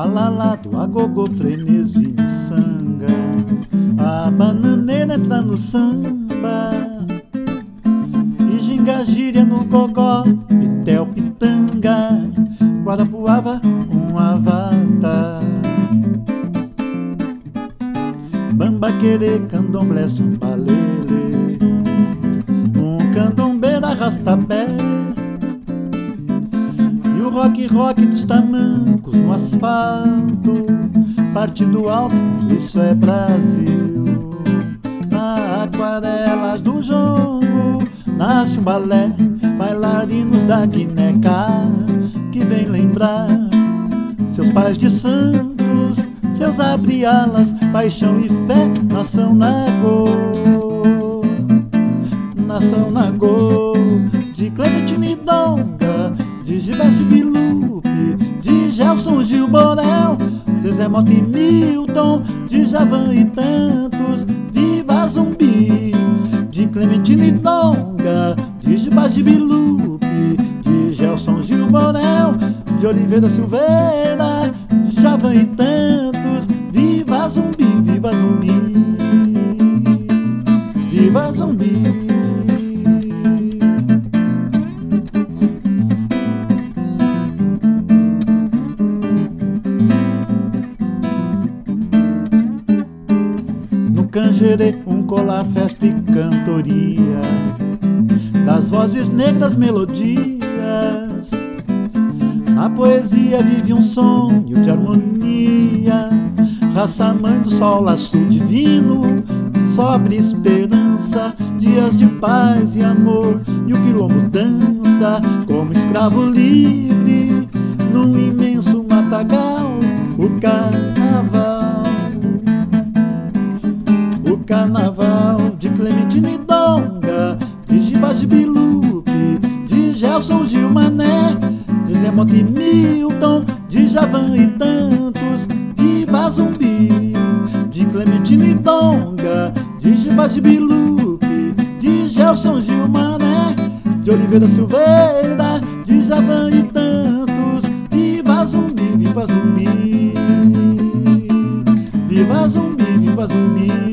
balalado, agogô, frenesi, miçanga. A bananeira entra no samba e ginga, gíria no gogó, pitel, pitanga, guarapuava, um avata. Bambaquerê, candomblé, sambalele, um candombeiro arrasta-pé. E o rock dos tamancos no asfalto, partido alto, isso é Brasil. Na aquarelas do jongo nasce um balé, bailarinos da Guineca, que vem lembrar seus pais de santos, seus abre-alas, paixão e fé, nação Nagô, nação Nagô. De Clementine Donga, de Gilberto Bilupe, de Gelson Gil Borel, Zezé Mota e Milton, de Javan e tantos, viva Zumbi. De Clementine Donga, de Gilberto Bilupe, de Gelson Gil Borel, de Oliveira Silveira, Javan e tantos, viva Zumbi, viva Zumbi, viva Zumbi. No Canjerê, um colar, festa e cantoria das vozes negras, melodias. Na poesia vive um sonho de harmonia, raça mãe do sol, laço divino, sobre esperança, dias de paz e amor. E o quilombo dança como escravo livre num imenso matagal. O carnaval, o carnaval de Clementine Donga, de Gibas Bilupe, de Gelson Gil Mané, de Zé Mota e Milton, de Javan e tantos, viva Zumbi. De Clementine Donga, de Gibas Bilupe, de Gelson Gil Mané, de Oliveira Silveira, de Javan e tantos, viva Zumbi, viva Zumbi, viva Zumbi, viva Zumbi.